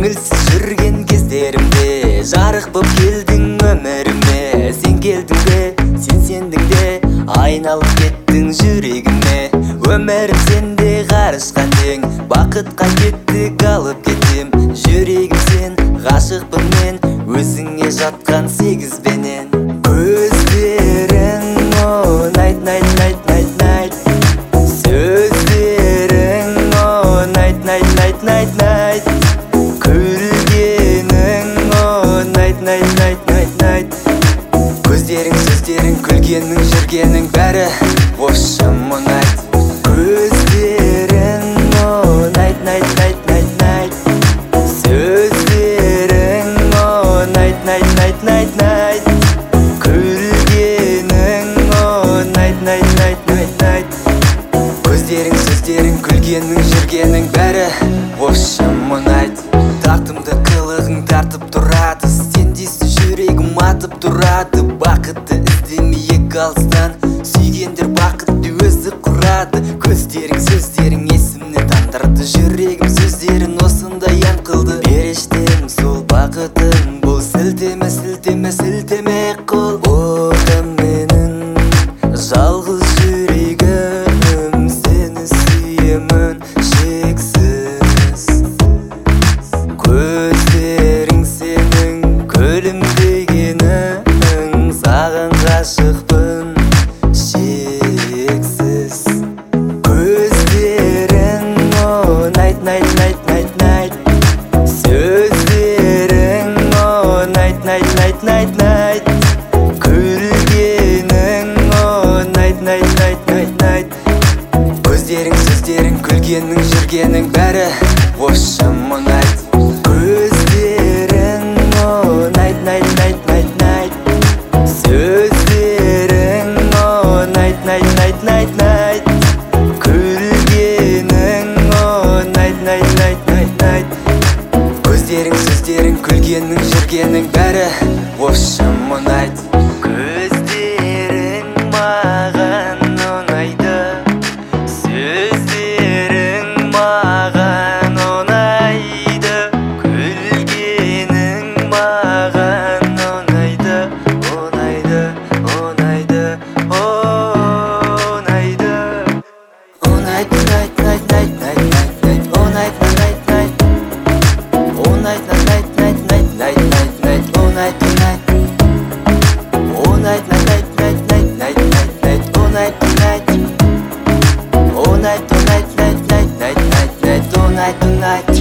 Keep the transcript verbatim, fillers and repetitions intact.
көңілсіз жүрген кездерімде жарық боп келдің өміріме. Сен келдің бе, сен сендің де, айналып кеттің жүрегіме. Өмірім сенде ғарышқа тең, бақытқа кеттік алып кетем. Жүрегім сен, ғашықпын мен, өзіңе жатқан сегізбенен. Көздерің о, найт, найт, найт, найт, найт. Сөздерің о, найт, найт, найт, найт, найт. Күлгенің о, найт, найт, найт, найт, найт. Көздерің, сөздерің, күлгенің, жүргенің бәрі осы мұңайт. Көздерің о, найт, найт, найт, найт, найт. Сөздерің о, найт, найт, найт, найт, найт. Күлгенің о, найт, найт, найт, найт, найт. Көздерің, сөздерің, күлгенің, жүргенің бәрі осы мұңайт. Тартымды қылығың тартып тұрады, сендейсің жүрегім атып тұрады. Бақытты іздемейік алыстан, сүйгендер бақытты өзі құрады. Көздерің, сөздерің есімнен тандырды, жүрегім сөздерін осындай ән қылды. Періштем сол бақытың, бұл сілтеме, сілтеме, сілтеме қыл. Отым менің жалғыз жүрегім, сені сүйемін шексіз. Көздерің сенің күлімдегенің, саған ғашықпын шексіз. Көздерің о, найт, найт, найт, найт, найт. Сөздерің о, найт, найт, найт, найт, найт. Күлгенің о, найт, найт, найт, найт, найт. Көздерің, сөздерің, күлгенің, жүргенің бәрі осы мұңайт. Көздерің о, найт, найт, найт, найт, найт. Сөздерің о, найт, найт, найт, найт, найт. Күлгенің о, найт, найт, найт, найт, найт. Көздерің, сөздерің, күлгенің, жүргенің бәрі осы мұңайт. Көздерің маған ұнайды, сөздерің маған ұнайды. Күлгенің маған ұнайды, ұнайды, ұнайды, ұнайды. Ұнайды, найт, найт, найт, найт, найт, найт. Ұнайды, найт, найт. Ұнайды, найт, найт, найт, найт, найт, найт. Ұнайды, найт. Ұнайды, найт, найт, найт, найт, найт, найт. Ұнайды, найт. Ұнайды, найт, найт, найт, найт, найт, найт. Ұнайды, найт.